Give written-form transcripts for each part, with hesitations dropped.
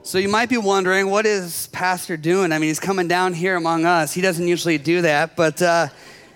So you might be wondering, what is Pastor doing? I mean, he's coming down here among us. He doesn't usually do that, but so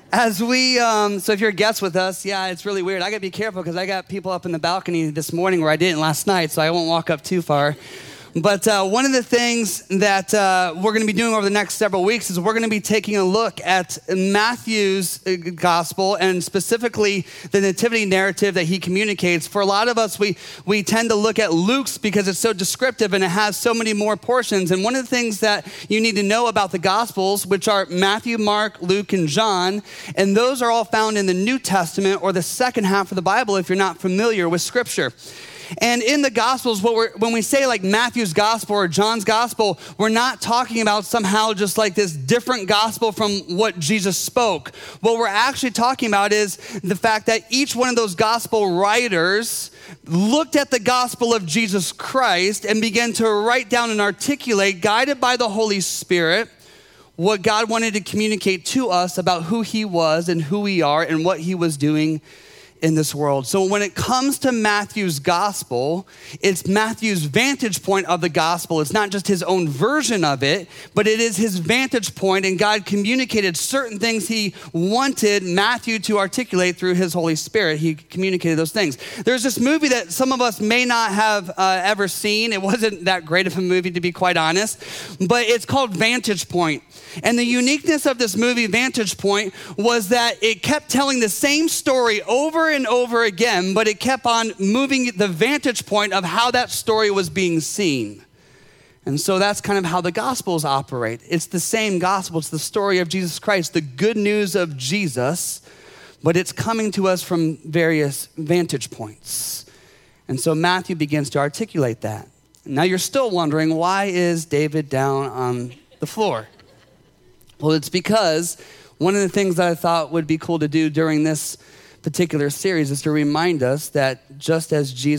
if you're a guest with us, yeah, it's really weird. I gotta be careful because I got people up in the balcony this morning where I didn't last night, so I won't walk up too far. But one of the things that we're going to be doing over the next several weeks is we're going to be taking a look at Matthew's gospel and specifically the nativity narrative that he communicates. For a lot of us, we tend to look at Luke's because it's so descriptive and it has so many more portions. And one of the things that you need to know about the gospels, which are Matthew, Mark, Luke, and John, and those are all found in the New Testament or the second half of the Bible if you're not familiar with Scripture. And in the Gospels, when we say like Matthew's Gospel or John's Gospel, we're not talking about somehow just like this different gospel from what Jesus spoke. What we're actually talking about is the fact that each one of those gospel writers looked at the gospel of Jesus Christ and began to write down and articulate, guided by the Holy Spirit, what God wanted to communicate to us about who he was and who we are and what he was doing in this world. So when it comes to Matthew's gospel, it's Matthew's vantage point of the gospel. It's not just his own version of it, but it is his vantage point, and God communicated certain things he wanted Matthew to articulate through his Holy Spirit. He communicated those things. There's this movie that some of us may not have ever seen. It wasn't that great of a movie, to be quite honest, but it's called Vantage Point. And the uniqueness of this movie, Vantage Point, was that it kept telling the same story over and over again, but it kept on moving the vantage point of how that story was being seen. And so that's kind of how the Gospels operate. It's the same gospel. It's the story of Jesus Christ, the good news of Jesus, but it's coming to us from various vantage points. And so Matthew begins to articulate that. Now you're still wondering, why is David down on the floor? Well, it's because one of the things that I thought would be cool to do during this particular series is to remind us that just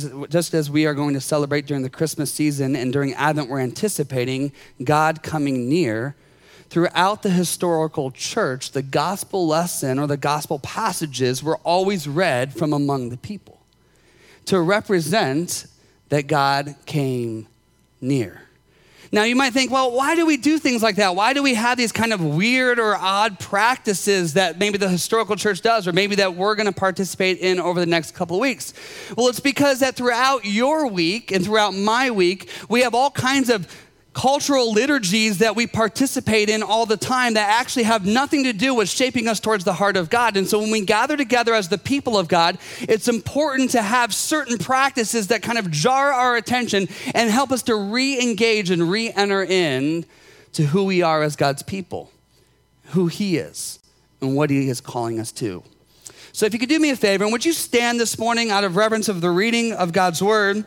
as we are going to celebrate during the Christmas season and during Advent, we're anticipating God coming near. Throughout the historical church, the gospel lesson or the gospel passages were always read from among the people to represent that God came near. Now you might think, well, why do we do things like that? Why do we have these kind of weird or odd practices that maybe the historical church does or maybe that we're going to participate in over the next couple of weeks? Well, it's because that throughout your week and throughout my week, we have all kinds of cultural liturgies that we participate in all the time that actually have nothing to do with shaping us towards the heart of God. And so when we gather together as the people of God, it's important to have certain practices that kind of jar our attention and help us to re-engage and re-enter in to who we are as God's people, who he is, and what he is calling us to. So if you could do me a favor, and would you stand this morning out of reverence of the reading of God's word?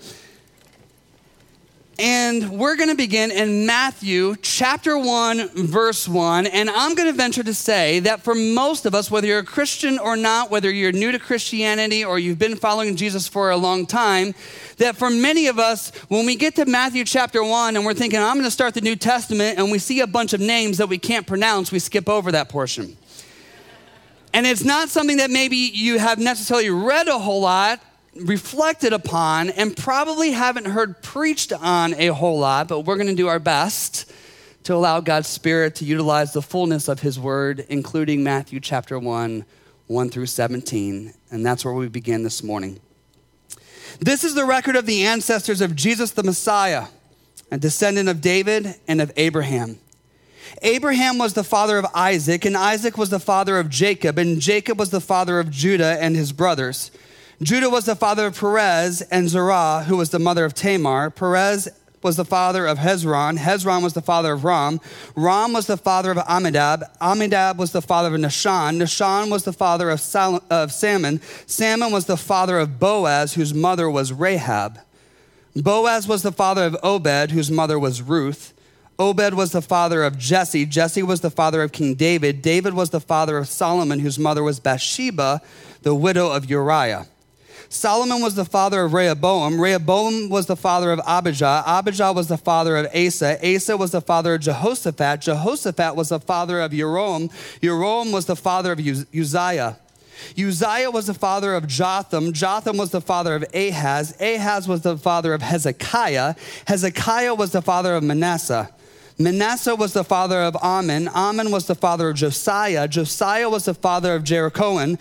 And we're going to begin in Matthew chapter 1, verse 1. And I'm going to venture to say that for most of us, whether you're a Christian or not, whether you're new to Christianity or you've been following Jesus for a long time, that for many of us, when we get to Matthew chapter 1 and we're thinking, I'm going to start the New Testament, and we see a bunch of names that we can't pronounce, we skip over that portion. And it's not something that maybe you have necessarily read a whole lot, reflected upon, and probably haven't heard preached on a whole lot, but we're going to do our best to allow God's Spirit to utilize the fullness of his word, including Matthew chapter 1, 1 through 17. And that's where we begin this morning. This is the record of the ancestors of Jesus the Messiah, a descendant of David and of Abraham. Abraham was the father of Isaac, and Isaac was the father of Jacob, and Jacob was the father of Judah and his brothers. Judah was the father of Perez and Zerah, who was the mother of Tamar. Perez was the father of Hezron. Hezron was the father of Ram. Ram was the father of Amminadab. Amminadab was the father of Nahshon. Nahshon was the father of Salmon. Salmon was the father of Boaz, whose mother was Rahab. Boaz was the father of Obed, whose mother was Ruth. Obed was the father of Jesse. Jesse was the father of King David. David was the father of Solomon, whose mother was Bathsheba, the widow of Uriah. Solomon was the father of Rehoboam. Rehoboam was the father of Abijah. Abijah was the father of Asa. Asa was the father of Jehoshaphat. Jehoshaphat was the father of Joram. Joram was the father of Uzziah. Uzziah was the father of Jotham. Jotham was the father of Ahaz. Ahaz was the father of Hezekiah. Hezekiah was the father of Manasseh. Manasseh was the father of Amon. Amon was the father of Josiah. Josiah was the father of Jehoiachin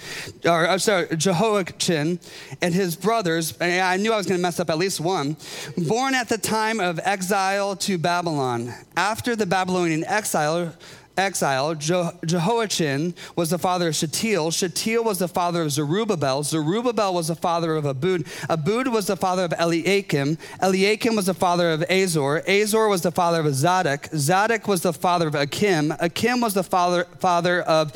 and his brothers. I knew I was going to mess up at least one. Born at the time of exile to Babylon. After the Babylonian exile, Jehoiachin was the father of Shealtiel. Shealtiel was the father of Zerubbabel. Zerubbabel was the father of Abud. Abud was the father of Eliakim. Eliakim was the father of Azor. Azor was the father of Zadok. Zadok was the father of Achim. Achim was the father of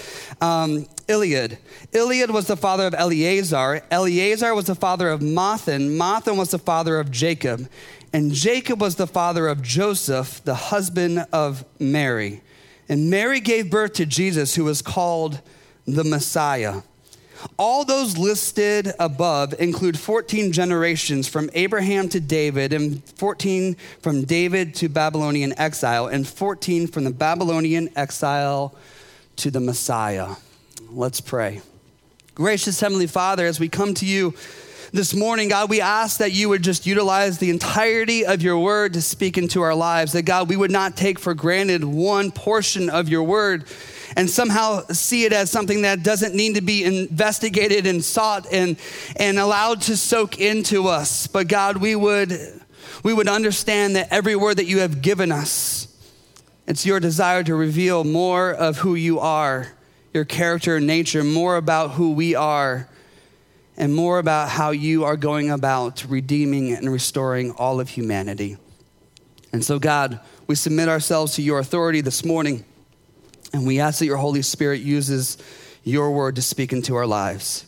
Eliad. Eliad was the father of Eleazar. Eleazar was the father of Mathan. Mathan was the father of Jacob. And Jacob was the father of Joseph, the husband of Mary. And Mary gave birth to Jesus, who was called the Messiah. All those listed above include 14 generations from Abraham to David, and 14 from David to Babylonian exile, and 14 from the Babylonian exile to the Messiah. Let's pray. Gracious Heavenly Father, as we come to you this morning, God, we ask that you would just utilize the entirety of your word to speak into our lives, that God, we would not take for granted one portion of your word and somehow see it as something that doesn't need to be investigated and sought and allowed to soak into us. But God, we would understand that every word that you have given us, it's your desire to reveal more of who you are, your character and nature, more about who we are, and more about how you are going about redeeming and restoring all of humanity. And so, God, we submit ourselves to your authority this morning, and we ask that your Holy Spirit uses your word to speak into our lives.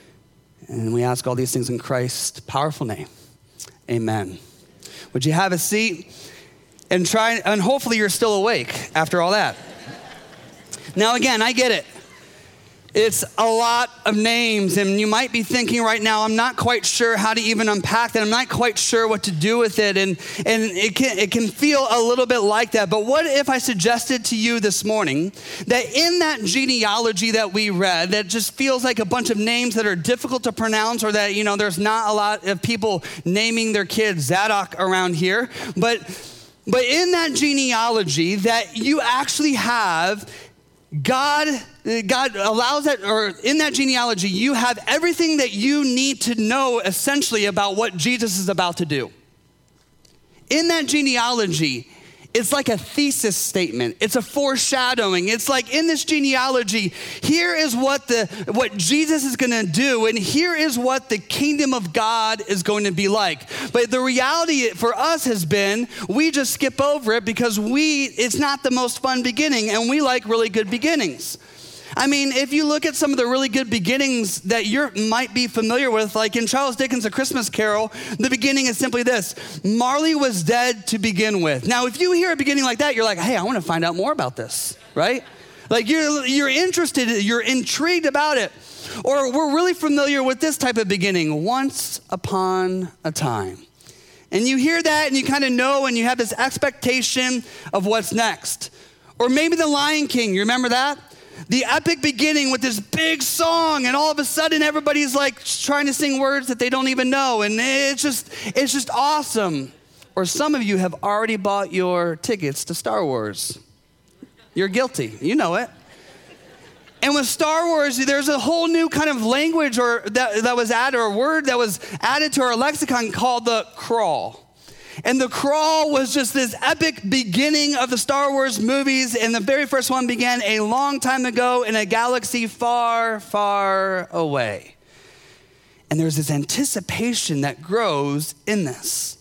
And we ask all these things in Christ's powerful name. Amen. Would you have a seat and hopefully you're still awake after all that. Now, again, I get it. It's a lot of names, and you might be thinking right now, I'm not quite sure how to even unpack that. I'm not quite sure what to do with it, and it can feel a little bit like that. But what if I suggested to you this morning that in that genealogy that we read, that just feels like a bunch of names that are difficult to pronounce, or that, there's not a lot of people naming their kids Zadok around here, but in that genealogy that you actually have God allows that, or in that genealogy, you have everything that you need to know essentially about what Jesus is about to do. In that genealogy, it's like a thesis statement. It's a foreshadowing. It's like in this genealogy, here is what Jesus is going to do, and here is what the kingdom of God is going to be like. But the reality for us has been, we just skip over it because it's not the most fun beginning, and we like really good beginnings. I mean, if you look at some of the really good beginnings that you might be familiar with, like in Charles Dickens' A Christmas Carol, the beginning is simply this: Marley was dead to begin with. Now, if you hear a beginning like that, you're like, hey, I want to find out more about this, right? Like you're interested, you're intrigued about it. Or we're really familiar with this type of beginning: once upon a time. And you hear that and you kind of know, and you have this expectation of what's next. Or maybe The Lion King, you remember that? The epic beginning with this big song, and all of a sudden everybody's like trying to sing words that they don't even know, and it's just awesome. Or some of you have already bought your tickets to Star Wars. You're guilty, you know it. And with Star Wars, there's a whole new kind of language that was added, or a word that was added to our lexicon called the crawl. And the crawl was just this epic beginning of the Star Wars movies, and the very first one began a long time ago in a galaxy far, far away. And there's this anticipation that grows in this.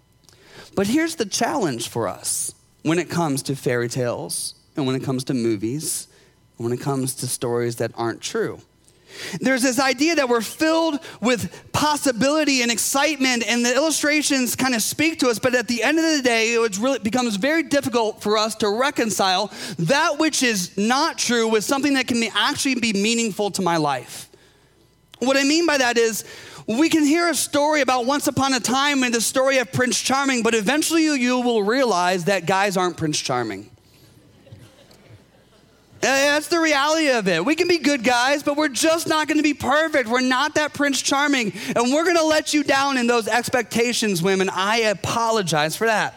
But here's the challenge for us when it comes to fairy tales, and when it comes to movies, and when it comes to stories that aren't true. There's this idea that we're filled with possibility and excitement, and the illustrations kind of speak to us, but at the end of the day, it becomes very difficult for us to reconcile that which is not true with something that can actually be meaningful to my life. What I mean by that is, we can hear a story about once upon a time and the story of Prince Charming, but eventually you will realize that guys aren't Prince Charming. That's the reality of it. We can be good guys, but we're just not going to be perfect. We're not that Prince Charming, and we're going to let you down in those expectations, women. I apologize for that.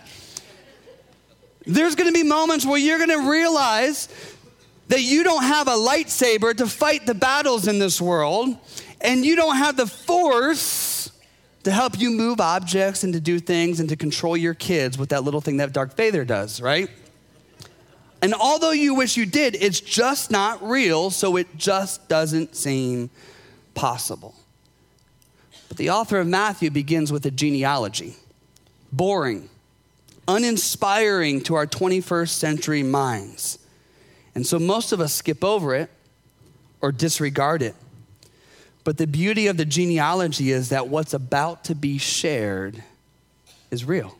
There's going to be moments where you're going to realize that you don't have a lightsaber to fight the battles in this world, and you don't have the force to help you move objects and to do things and to control your kids with that little thing that Darth Vader does, right? And although you wish you did, it's just not real, so it just doesn't seem possible. But the author of Matthew begins with a genealogy. Boring, uninspiring to our 21st century minds. And so most of us skip over it or disregard it. But the beauty of the genealogy is that what's about to be shared is real.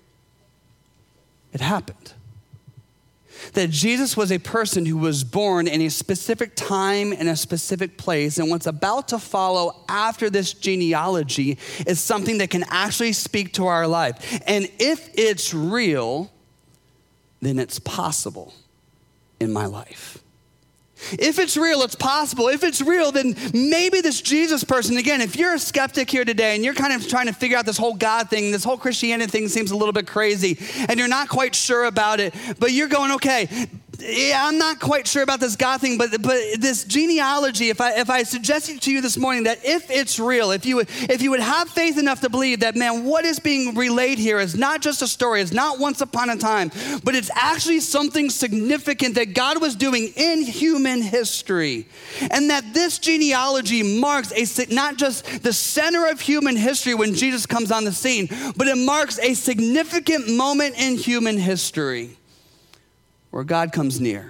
It happened. That Jesus was a person who was born in a specific time and a specific place, and what's about to follow after this genealogy is something that can actually speak to our life. And if it's real, then it's possible in my life. If it's real, it's possible. If it's real, then maybe this Jesus person, again, if you're a skeptic here today and you're kind of trying to figure out this whole God thing, this whole Christianity thing seems a little bit crazy and you're not quite sure about it, but you're going, okay, yeah, I'm not quite sure about this God thing, but this genealogy, if I suggested to you this morning that if it's real, if you would have faith enough to believe that, man, what is being relayed here is not just a story, it's not once upon a time, but it's actually something significant that God was doing in human history. And that this genealogy marks not just the center of human history when Jesus comes on the scene, but it marks a significant moment in human history where God comes near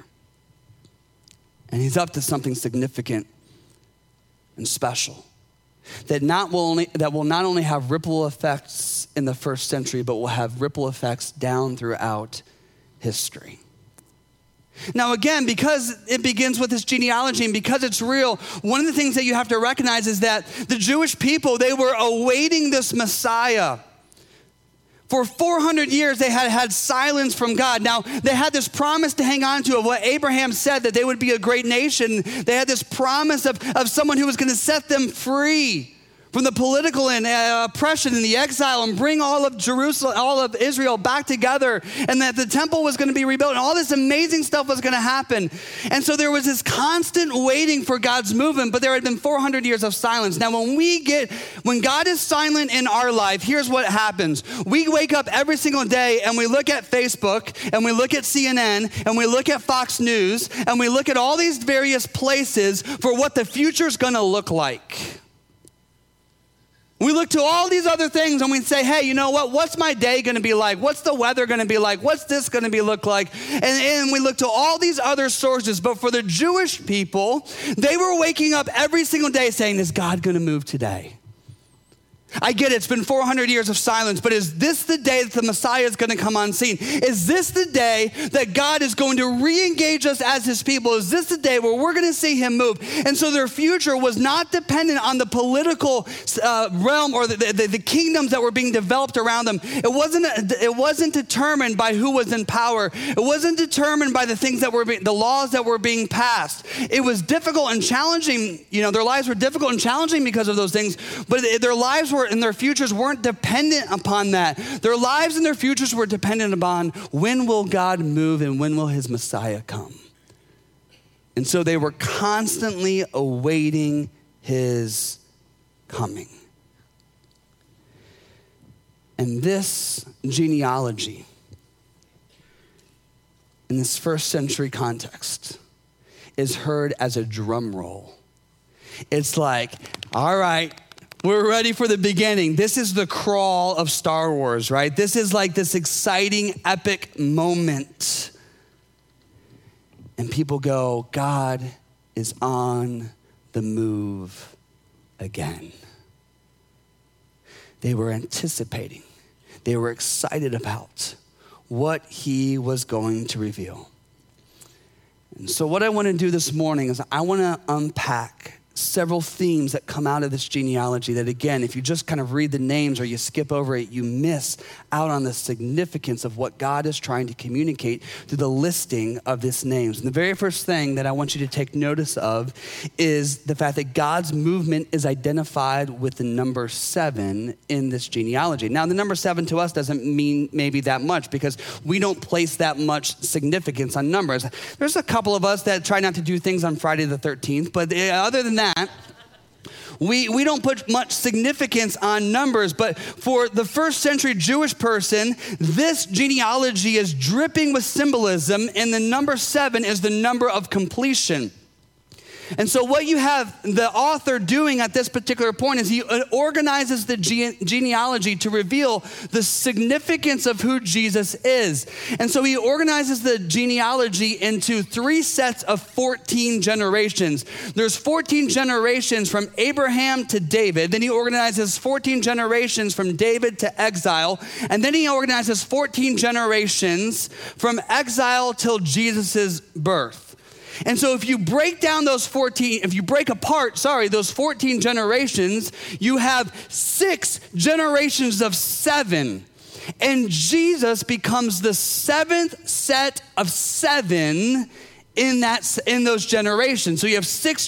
and he's up to something significant and special that will not only have ripple effects in the first century, but will have ripple effects down throughout history. Now again, because it begins with this genealogy and because it's real, one of the things that you have to recognize is that the Jewish people, they were awaiting this Messiah. For 400 years, they had silence from God. Now, they had this promise to hang on to of what Abraham said, that they would be a great nation. They had this promise of someone who was going to set them free from the political and oppression and the exile and bring all of Jerusalem, all of Israel back together, and that the temple was going to be rebuilt and all this amazing stuff was going to happen. And so there was this constant waiting for God's movement, but there had been 400 years of silence. Now, when God is silent in our life, here's what happens. We wake up every single day and we look at Facebook and we look at CNN and we look at Fox News and we look at all these various places for what the future is going to look like. We look to all these other things and we say, hey, you know what? What's my day going to be like? What's the weather going to be like? What's this going to look like? And we look to all these other sources. But for the Jewish people, they were waking up every single day saying, is God going to move today? I get it, it's been 400 years of silence, but is this the day that the Messiah is going to come on scene? Is this the day that God is going to re-engage us as his people? Is this the day where we're going to see him move? And so their future was not dependent on the political realm or the kingdoms that were being developed around them. It wasn't determined by who was in power. It wasn't determined by the things that were the laws that were being passed. It was difficult and challenging. You know, their lives were difficult and challenging because of those things, but their lives and their futures weren't dependent upon that. Their lives and their futures were dependent upon when will God move and when will his Messiah come. And so they were constantly awaiting his coming. And this genealogy, in this first century context, is heard as a drum roll. It's like, all right, we're ready for the beginning. This is the crawl of Star Wars, right? This is like this exciting, epic moment. And people go, God is on the move again. They were anticipating. They were excited about what he was going to reveal. And so what I want to do this morning is I want to unpack several themes that come out of this genealogy that, again, if you just kind of read the names or you skip over it, you miss out on the significance of what God is trying to communicate through the listing of these names. And the very first thing that I want you to take notice of is the fact that God's movement is identified with the number 7 in this genealogy. Now, the number 7 to us doesn't mean maybe that much because we don't place that much significance on numbers. There's a couple of us that try not to do things on Friday the 13th, but other than that, we don't put much significance on numbers, but for the first century Jewish person, this genealogy is dripping with symbolism, and the number 7 is the number of completion. And so what you have the author doing at this particular point is he organizes the genealogy to reveal the significance of who Jesus is. And so he organizes the genealogy into 3 sets of 14 generations. There's 14 generations from Abraham to David. Then he organizes 14 generations from David to exile. And then he organizes 14 generations from exile till Jesus' birth. And so if you break down those 14, if you break apart, those 14 generations, you have 6 generations of 7. And Jesus becomes the 7th set of 7 in those generations. So you have 6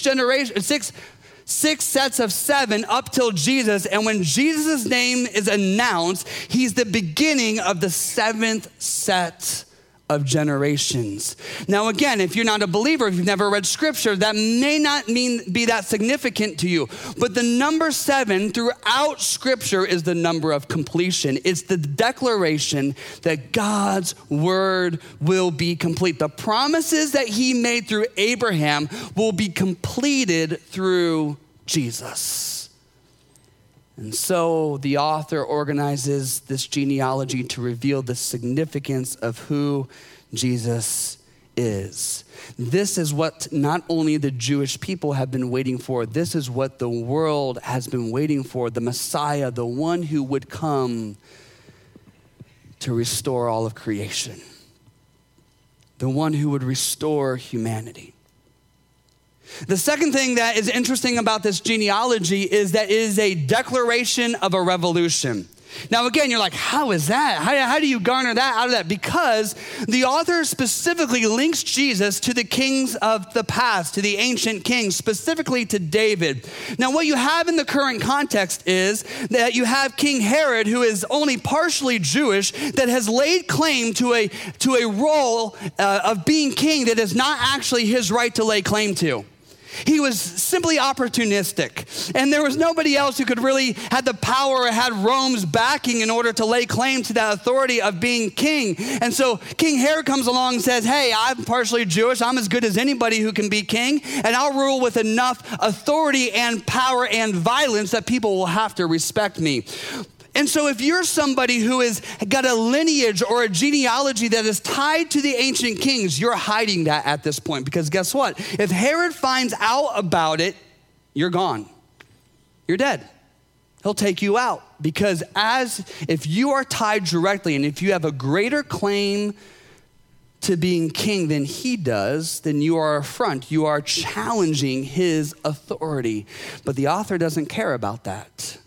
sets of 7 up till Jesus. And when Jesus' name is announced, he's the beginning of the 7th set of generations. Now, again, if you're not a believer, if you've never read scripture, that may not be that significant to you. But the number 7 throughout scripture is the number of completion. It's the declaration that God's word will be complete. The promises that he made through Abraham will be completed through Jesus. And so the author organizes this genealogy to reveal the significance of who Jesus is. This is what not only the Jewish people have been waiting for, this is what the world has been waiting for, the Messiah, the one who would come to restore all of creation, the one who would restore humanity. The second thing that is interesting about this genealogy is that it is a declaration of a revolution. Now, again, you're like, how is that? How do you garner that out of that? Because the author specifically links Jesus to the kings of the past, to the ancient kings, specifically to David. Now, what you have in the current context is that you have King Herod, who is only partially Jewish, that has laid claim to a role of being king that is not actually his right to lay claim to. He was simply opportunistic, and there was nobody else who could really had the power or had Rome's backing in order to lay claim to that authority of being king. And so King Herod comes along and says, hey, I'm partially Jewish. I'm as good as anybody who can be king, and I'll rule with enough authority and power and violence that people will have to respect me. And so if you're somebody who has got a lineage or a genealogy that is tied to the ancient kings, you're hiding that at this point. Because guess what? If Herod finds out about it, you're gone. You're dead. He'll take you out. Because if you are tied directly and if you have a greater claim to being king than he does, then you are affront. You are challenging his authority. But the author doesn't care about that.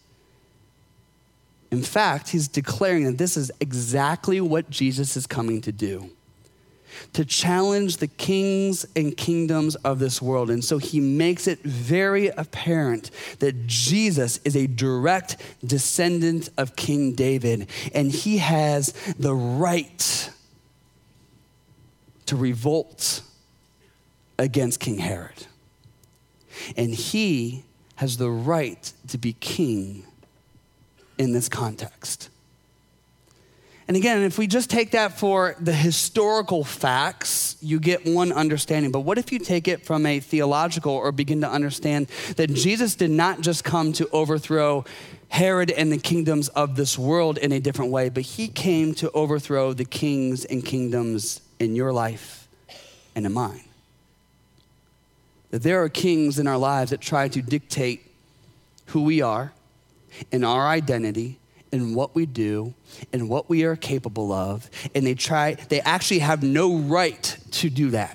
In fact, he's declaring that this is exactly what Jesus is coming to do, to challenge the kings and kingdoms of this world. And so he makes it very apparent that Jesus is a direct descendant of King David, and he has the right to revolt against King Herod. And he has the right to be king in this context. And again, if we just take that for the historical facts, you get one understanding. But what if you take it from a theological or begin to understand that Jesus did not just come to overthrow Herod and the kingdoms of this world in a different way, but he came to overthrow the kings and kingdoms in your life and in mine. That there are kings in our lives that try to dictate who we are, in our identity, in what we do, in what we are capable of, and they actually have no right to do that.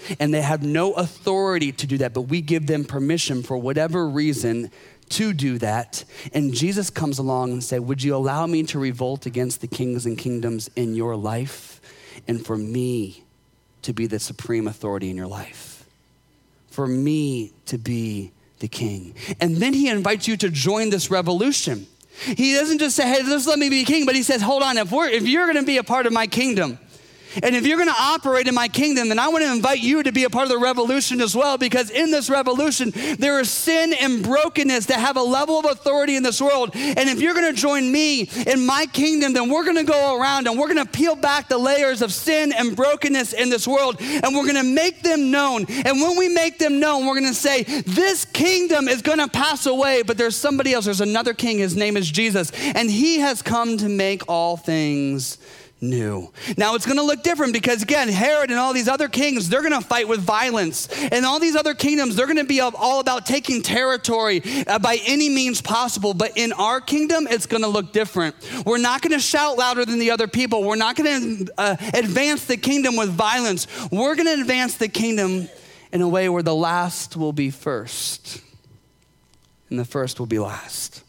and they have no authority to do that, but we give them permission for whatever reason to do that. And Jesus comes along and says, would you allow me to revolt against the kings and kingdoms in your life, and for me to be the supreme authority in your life, for me to be the king. And then he invites you to join this revolution. He doesn't just say, hey, just let me be king, but he says, hold on, if you're gonna be a part of my kingdom, and if you're gonna operate in my kingdom, then I wanna invite you to be a part of the revolution as well, because in this revolution, there is sin and brokenness that have a level of authority in this world. And if you're gonna join me in my kingdom, then we're gonna go around and we're gonna peel back the layers of sin and brokenness in this world, and we're gonna make them known. And when we make them known, we're gonna say, this kingdom is gonna pass away, but there's somebody else, there's another king, his name is Jesus, and he has come to make all things new. Now it's gonna look different because again, Herod and all these other kings, they're gonna fight with violence. And all these other kingdoms, they're gonna be all about taking territory by any means possible. But in our kingdom, it's gonna look different. We're not gonna shout louder than the other people. We're not gonna advance the kingdom with violence. We're gonna advance the kingdom in a way where the last will be first and the first will be last.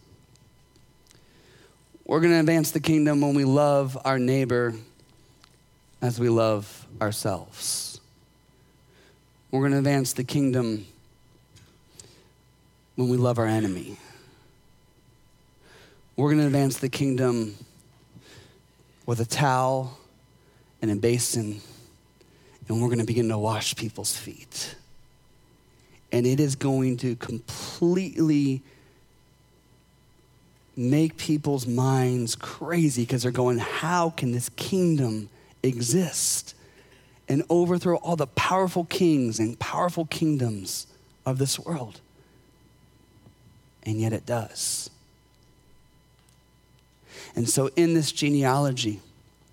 We're going to advance the kingdom when we love our neighbor as we love ourselves. We're going to advance the kingdom when we love our enemy. We're going to advance the kingdom with a towel and a basin, and we're going to begin to wash people's feet. And it is going to completely make people's minds crazy because they're going, how can this kingdom exist and overthrow all the powerful kings and powerful kingdoms of this world? And yet it does. And so in this genealogy,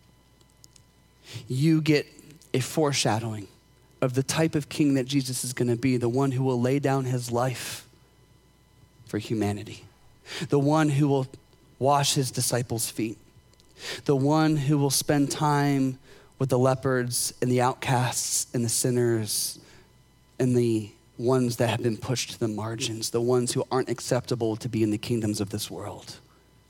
you get a foreshadowing of the type of king that Jesus is going to be, the one who will lay down his life for humanity. The one who will wash his disciples' feet. The one who will spend time with the lepers and the outcasts and the sinners and the ones that have been pushed to the margins, the ones who aren't acceptable to be in the kingdoms of this world.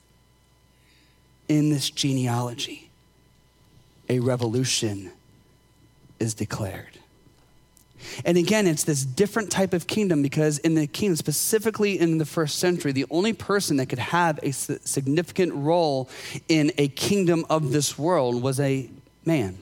In this genealogy, a revolution is declared. And again, it's this different type of kingdom because in the kingdom, specifically in the first century, the only person that could have a significant role in a kingdom of this world was a man.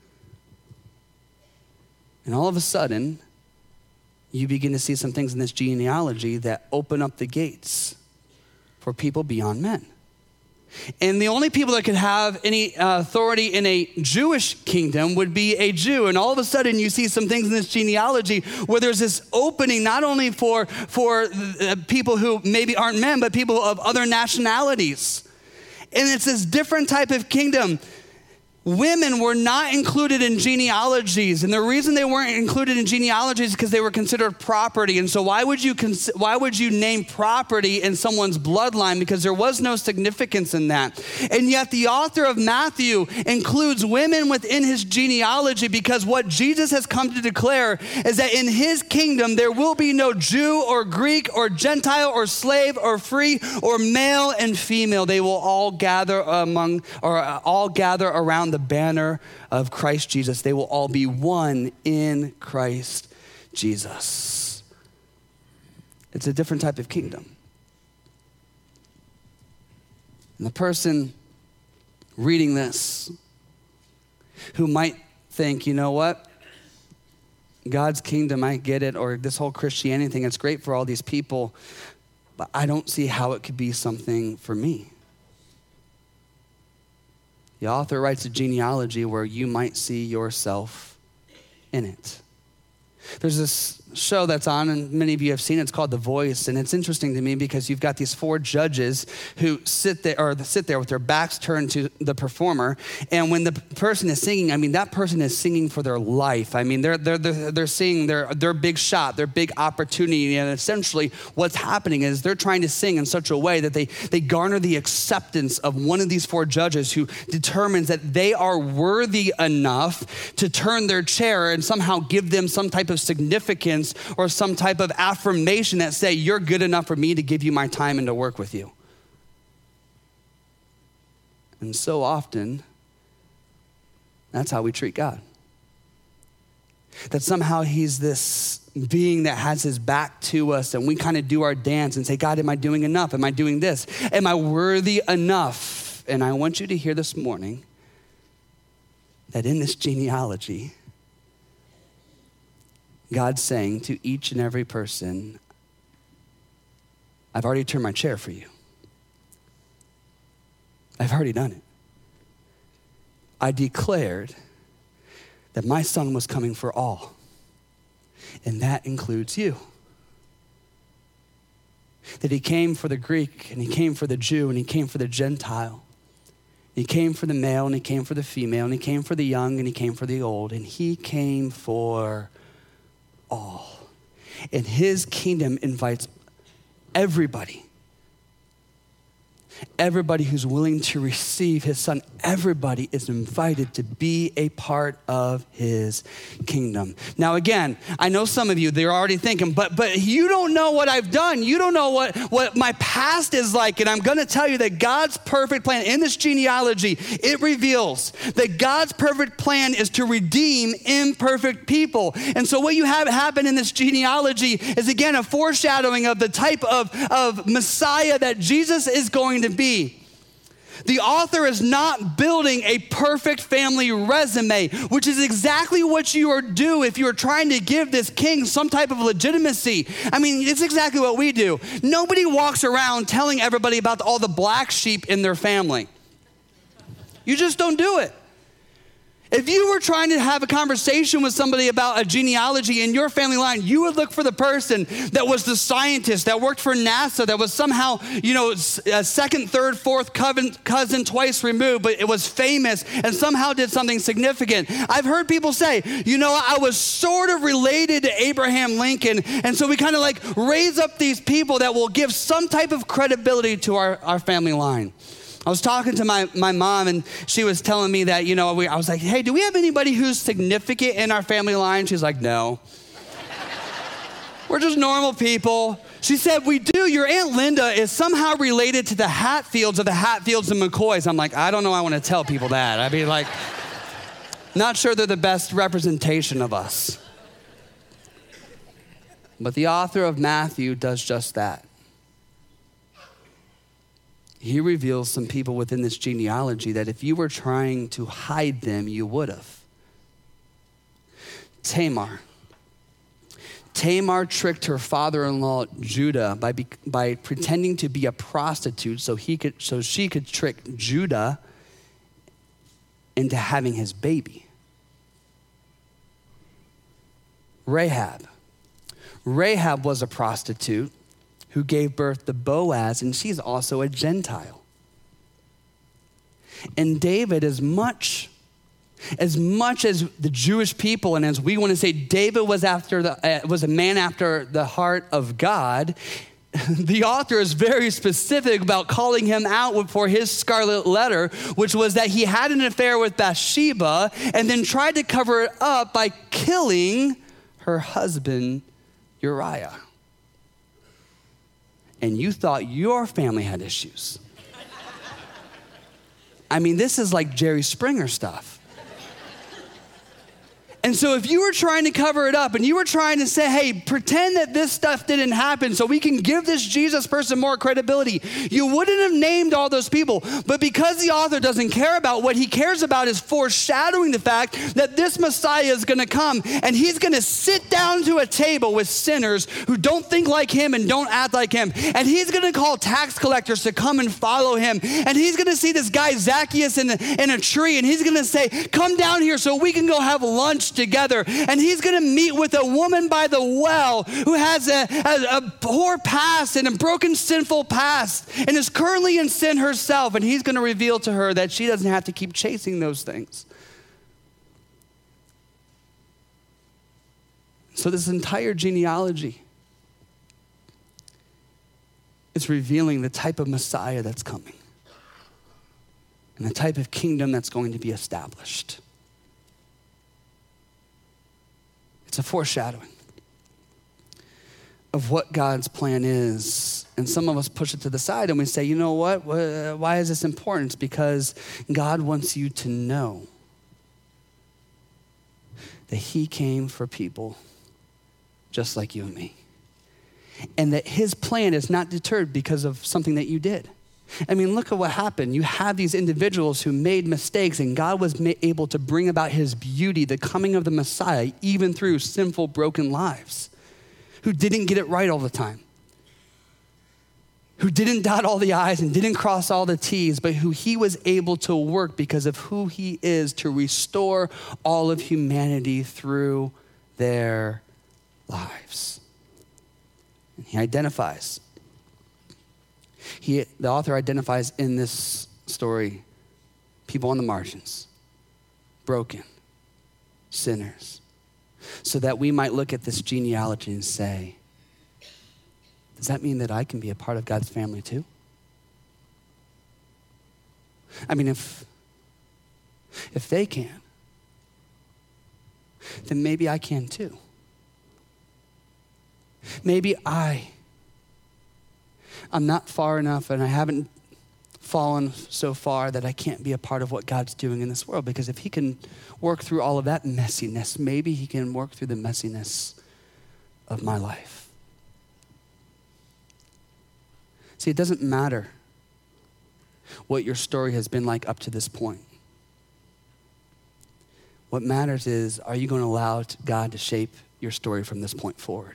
And all of a sudden, you begin to see some things in this genealogy that open up the gates for people beyond men. And the only people that could have any authority in a Jewish kingdom would be a Jew. And all of a sudden you see some things in this genealogy where there's this opening not only for people who maybe aren't men, but people of other nationalities. And it's this different type of kingdom. Women were not included in genealogies, and the reason they weren't included in genealogies is because they were considered property. And so why would you name property in someone's bloodline? Because there was no significance in that. And yet the author of Matthew includes women within his genealogy because what Jesus has come to declare is that in his kingdom there will be no Jew or Greek or Gentile or slave or free or male and female. They will all gather around the banner of Christ Jesus. They will all be one in Christ Jesus. It's a different type of kingdom. And the person reading this who might think, you know what? God's kingdom, I get it, or this whole Christianity thing, it's great for all these people, but I don't see how it could be something for me. The author writes a genealogy where you might see yourself in it. There's this show that's on, and many of you have seen it. It's called The Voice, and it's interesting to me because you've got these 4 judges who sit there with their backs turned to the performer, and when the person is singing, I mean, that person is singing for their life. I mean, they're seeing their big shot, their big opportunity, and essentially what's happening is they're trying to sing in such a way that they garner the acceptance of one of these 4 judges who determines that they are worthy enough to turn their chair and somehow give them some type of significance or some type of affirmation that say, you're good enough for me to give you my time and to work with you. And so often, that's how we treat God. That somehow he's this being that has his back to us, and we kind of do our dance and say, God, am I doing enough? Am I doing this? Am I worthy enough? And I want you to hear this morning that in this genealogy, God's saying to each and every person, I've already turned my chair for you. I've already done it. I declared that my son was coming for all, and that includes you. That he came for the Greek, and he came for the Jew, and he came for the Gentile. He came for the male, and he came for the female, and he came for the young, and he came for the old, and he came for all. And his kingdom invites everybody who's willing to receive his son. Everybody is invited to be a part of his kingdom. Now, again, I know some of you, they're already thinking, but you don't know what I've done. You don't know what my past is like. And I'm going to tell you that God's perfect plan in this genealogy, it reveals that God's perfect plan is to redeem imperfect people. And so what you have happen in this genealogy is, again, a foreshadowing of the type of Messiah that Jesus is going to be. The author is not building a perfect family resume, which is exactly what you are do if you are trying to give this king some type of legitimacy. I mean, it's exactly what we do. Nobody walks around telling everybody about all the black sheep in their family. You just don't do it. If you were trying to have a conversation with somebody about a genealogy in your family line, you would look for the person that was the scientist that worked for NASA, that was somehow, a second, third, fourth cousin twice removed, but it was famous and somehow did something significant. I've heard people say, I was sort of related to Abraham Lincoln, and so we kind of like raise up these people that will give some type of credibility to our family line. I was talking to my mom, and she was telling me that, I was like, hey, do we have anybody who's significant in our family line? She's like, no. We're just normal people. She said, we do. Your Aunt Linda is somehow related to the Hatfields of the Hatfields and McCoys. I'm like, I don't know I want to tell people that. I mean, not sure they're the best representation of us. But the author of Matthew does just that. He reveals some people within this genealogy that if you were trying to hide them, you would have. Tamar tricked her father-in-law Judah by pretending to be a prostitute so she could trick Judah into having his baby. Rahab was a prostitute who gave birth to Boaz, and she's also a Gentile. And David, as much as the Jewish people, and as we want to say David was a man after the heart of God, the author is very specific about calling him out for his scarlet letter, which was that he had an affair with Bathsheba and then tried to cover it up by killing her husband, Uriah. And you thought your family had issues. I mean, this is like Jerry Springer stuff. And so if you were trying to cover it up and you were trying to say, hey, pretend that this stuff didn't happen so we can give this Jesus person more credibility, you wouldn't have named all those people. But because the author doesn't care about what he cares about is foreshadowing the fact that this Messiah is going to come and he's going to sit down to a table with sinners who don't think like him and don't act like him. And he's going to call tax collectors to come and follow him. And he's going to see this guy Zacchaeus in a tree, and he's going to say, come down here so we can go have lunch established together. And he's going to meet with a woman by the well who has a poor past and a broken, sinful past and is currently in sin herself. And he's going to reveal to her that she doesn't have to keep chasing those things. So this entire genealogy is revealing the type of Messiah that's coming and the type of kingdom that's going to be established. It's a foreshadowing of what God's plan is. And some of us push it to the side and we say, you know what? Why is this important? It's because God wants you to know that he came for people just like you and me. And that his plan is not deterred because of something that you did. I mean, look at what happened. You have these individuals who made mistakes and God was able to bring about his beauty, the coming of the Messiah, even through sinful, broken lives, who didn't get it right all the time, who didn't dot all the I's and didn't cross all the T's, but who he was able to work because of who he is to restore all of humanity through their lives. And he identifies. The author identifies in this story people on the margins, broken, sinners, so that we might look at this genealogy and say, does that mean that I can be a part of God's family too? I mean, if they can, then maybe I can too. Maybe I'm not far enough and I haven't fallen so far that I can't be a part of what God's doing in this world, because if he can work through all of that messiness, maybe he can work through the messiness of my life. See, it doesn't matter what your story has been like up to this point. What matters is, are you going to allow God to shape your story from this point forward?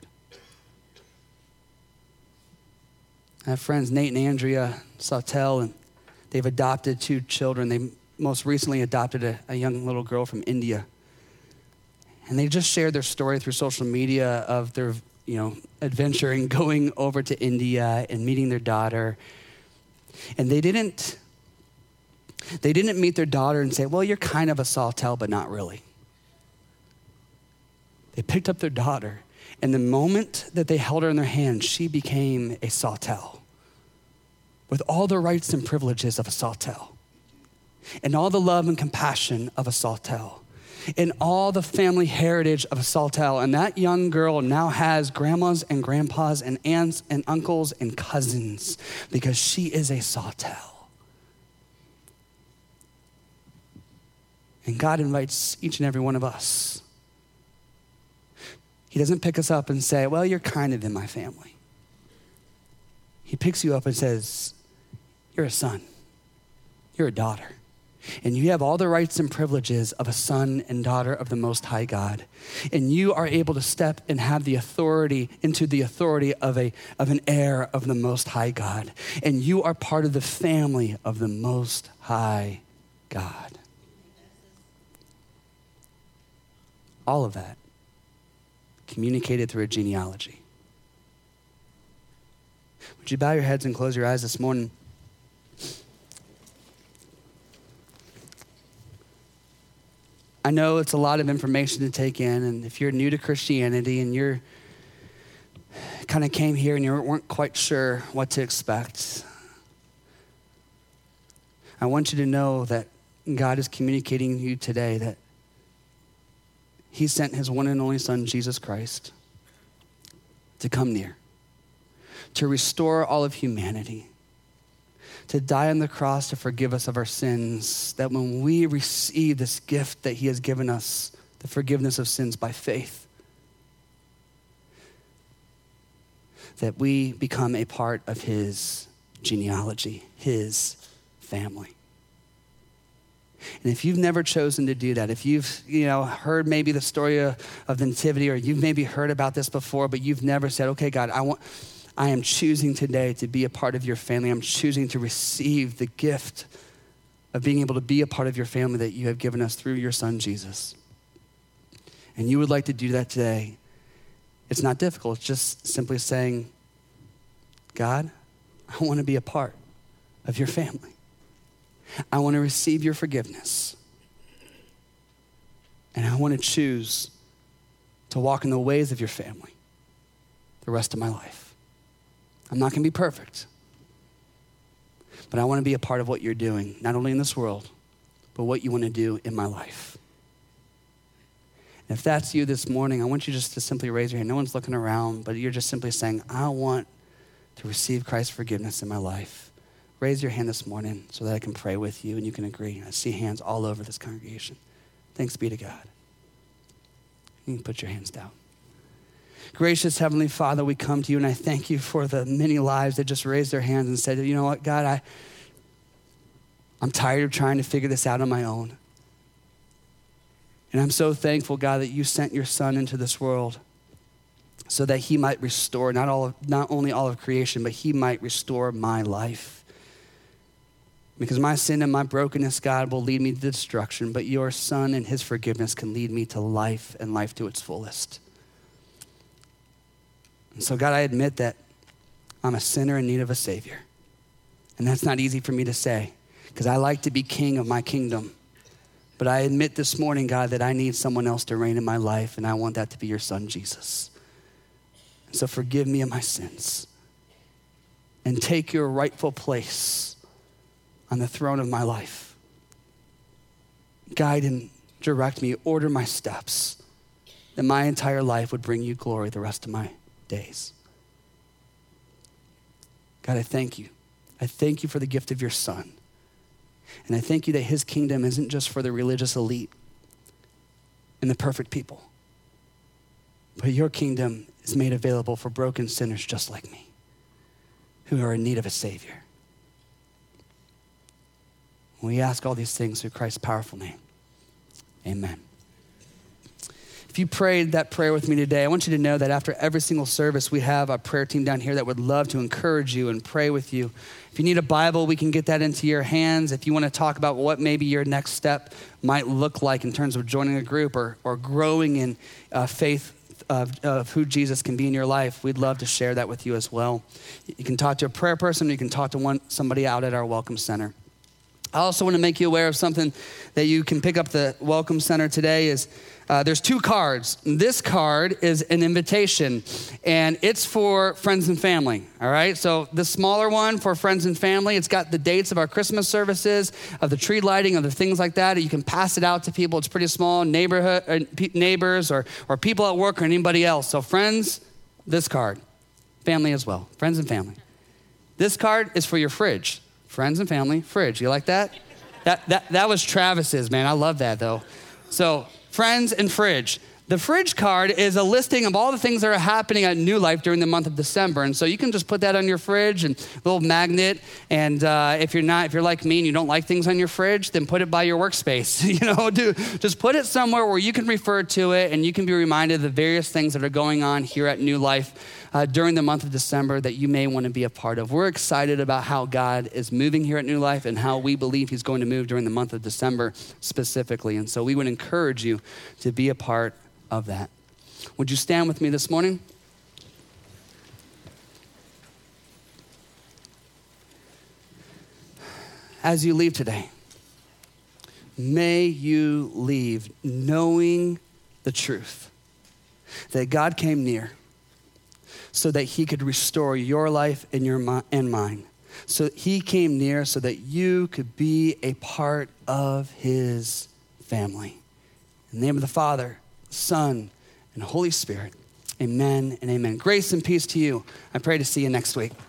I have friends, Nate and Andrea Sawtelle, and they've adopted 2 children. They most recently adopted a young little girl from India. And they just shared their story through social media of their, adventuring, going over to India and meeting their daughter. And they didn't meet their daughter and say, well, you're kind of a Sawtelle, but not really. They picked up their daughter, and the moment that they held her in their hands, she became a Sawtelle with all the rights and privileges of a Sawtelle and all the love and compassion of a Sawtelle and all the family heritage of a Sawtelle. And that young girl now has grandmas and grandpas and aunts and uncles and cousins because she is a Sawtelle. And God invites each and every one of us. He doesn't pick us up and say, well, you're kind of in my family. He picks you up and says, you're a son, you're a daughter, and you have all the rights and privileges of a son and daughter of the Most High God. And you are able to step and have the authority into the authority of an heir of the Most High God. And you are part of the family of the Most High God. All of that communicated through a genealogy. Would you bow your heads and close your eyes this morning? I know it's a lot of information to take in, and if you're new to Christianity and you're kind of came here and you weren't quite sure what to expect, I want you to know that God is communicating to you today that he sent his one and only son, Jesus Christ, to come near, to restore all of humanity, to die on the cross to forgive us of our sins, that when we receive this gift that he has given us, the forgiveness of sins by faith, that we become a part of his genealogy, his family. And if you've never chosen to do that, if you've heard maybe the story of the Nativity, or you've maybe heard about this before, but you've never said, okay, God, I am choosing today to be a part of your family. I'm choosing to receive the gift of being able to be a part of your family that you have given us through your son, Jesus. and you would like to do that today, it's not difficult. It's just simply saying, God, I want to be a part of your family. I want to receive your forgiveness. And I want to choose to walk in the ways of your family the rest of my life. I'm not going to be perfect, but I want to be a part of what you're doing, not only in this world, but what you want to do in my life. And if that's you this morning, I want you just to simply raise your hand. No one's looking around, but you're just simply saying, I want to receive Christ's forgiveness in my life. Raise your hand this morning so that I can pray with you and you can agree. I see hands all over this congregation. Thanks be to God. You can put your hands down. Gracious Heavenly Father, we come to you and I thank you for the many lives that just raised their hands and said, you know what, God, I'm tired of trying to figure this out on my own. And I'm so thankful, God, that you sent your son into this world so that he might restore not only all of creation, but he might restore my life. Because my sin and my brokenness, God, will lead me to destruction, but your son and his forgiveness can lead me to life and life to its fullest. And so, God, I admit that I'm a sinner in need of a savior. And that's not easy for me to say because I like to be king of my kingdom. But I admit this morning, God, that I need someone else to reign in my life, and I want that to be your son, Jesus. So forgive me of my sins and take your rightful place on the throne of my life. Guide and direct me, order my steps, that my entire life would bring you glory the rest of my days. God, I thank you. I thank you for the gift of your son. And I thank you that his kingdom isn't just for the religious elite and the perfect people, but your kingdom is made available for broken sinners just like me who are in need of a savior. We ask all these things through Christ's powerful name. Amen. If you prayed that prayer with me today, I want you to know that after every single service, we have a prayer team down here that would love to encourage you and pray with you. If you need a Bible, we can get that into your hands. If you want to talk about what maybe your next step might look like in terms of joining a group or growing in faith of who Jesus can be in your life, we'd love to share that with you as well. You can talk to a prayer person, or you can talk to somebody out at our Welcome Center. I also want to make you aware of something that you can pick up the Welcome Center today is there's 2 cards. This card is an invitation, and it's for friends and family, all right? So the smaller one for friends and family, it's got the dates of our Christmas services, of the tree lighting, of the things like that. You can pass it out to people. It's pretty small, neighbors or people at work or anybody else. So friends, this card. Family as well, friends and family. This card is for your fridge. Friends and family, fridge. You like that? That was Travis's, man. I love that, though. So friends and fridge. The fridge card is a listing of all the things that are happening at New Life during the month of December. And so you can just put that on your fridge and a little magnet. And if you're like me and you don't like things on your fridge, then put it by your workspace. Just put it somewhere where you can refer to it and you can be reminded of the various things that are going on here at New Life during the month of December that you may want to be a part of. We're excited about how God is moving here at New Life and how we believe he's going to move during the month of December specifically. And so we would encourage you to be a part of that. Would you stand with me this morning? As you leave today, may you leave knowing the truth that God came near so that he could restore your life and mine. So he came near so that you could be a part of his family. In the name of the Father, Son, and Holy Spirit, amen and amen. Grace and peace to you. I pray to see you next week.